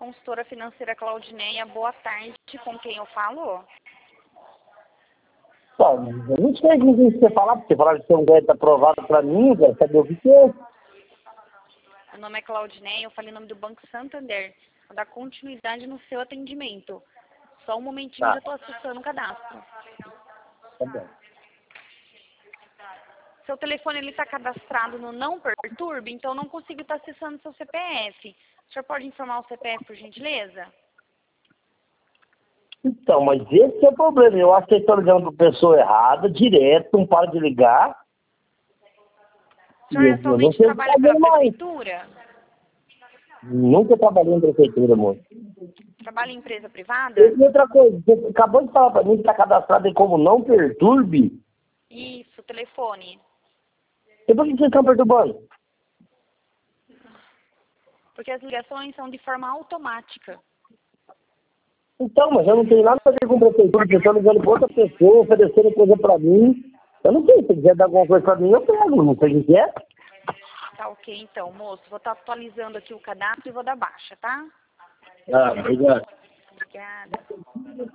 consultora financeira Claudineia. Boa tarde, com quem eu falo? Pô, eu não sei com quem você falar, porque você falar que você é um crédito aprovado pra mim, velho, saber o que é. Meu nome é Claudineia, eu falei em nome do Banco Santander. Vou dar continuidade no seu atendimento. Só um momentinho, Tá. já estou acessando o cadastro. Tá bom. Seu telefone está cadastrado no Não Perturbe, então não consigo estar acessando seu CPF. O senhor pode informar o CPF, por gentileza? Então, mas esse é o problema. Eu acho que eles estão ligando pra pessoa errada, direto, não para de ligar. O senhor E eu não atualmente sei o que trabalha fazer pela mais. prefeitura? Nunca trabalhei em prefeitura, moço. Trabalha em empresa privada? E outra coisa, você acabou de falar pra mim que tá cadastrado aí como não perturbe. Isso, telefone. E por que vocês estão perturbando? Porque as ligações são de forma automática. Então, mas eu não tenho nada a ver com prefeitura, porque eu estou ligando pra outra pessoa, oferecendo coisa pra mim. Eu não sei, se quiser dar alguma coisa pra mim, eu pego, não sei o que é. Tá ok, então, moço. Vou estar atualizando aqui o cadastro e vou dar baixa, tá? Ah, obrigado. Obrigada.